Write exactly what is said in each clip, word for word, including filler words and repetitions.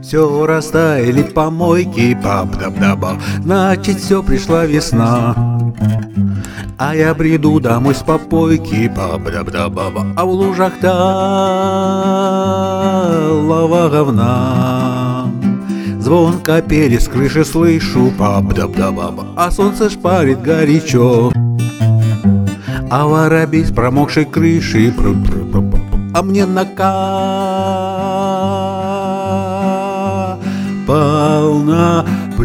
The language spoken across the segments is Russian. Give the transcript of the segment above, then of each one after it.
Все растаяли помойки, пап-даб-даба, значит, все пришла весна. А я бреду домой с попойки, пап-даб-даба, а в лужах талого говна. Звон капели с крыши слышу, пап-даб-даба, а солнце шпарит горячо. А воробей с промокшей крыши, а мне накапал на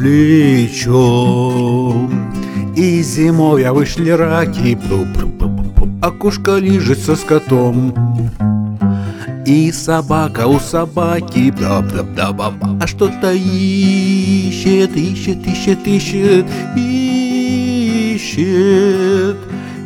плечо. И зимой я вышли раки, а кошка лежит со скотом. И собака у собаки, даб-даб-даб-даб, а что-то ищет, ищет, ищет, ищет, ищет,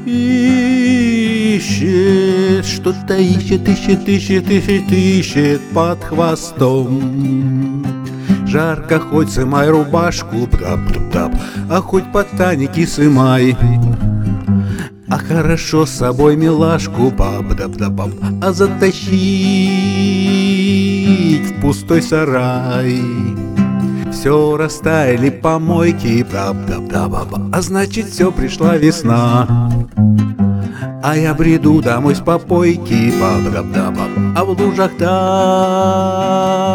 ищет, что-то ищет, ищет, ищет, ищет, ищет под хвостом. Жарко, хоть сымай рубашку, даб-даб-даб, а хоть подтаники сымай. А хорошо с собой милашку, баб-даб-даб, а затащить в пустой сарай. Все растаяли помойки, баб-даб-даб, а значит, все пришла весна. А я бреду домой с попойки, баб-даб-даб, а в лужах да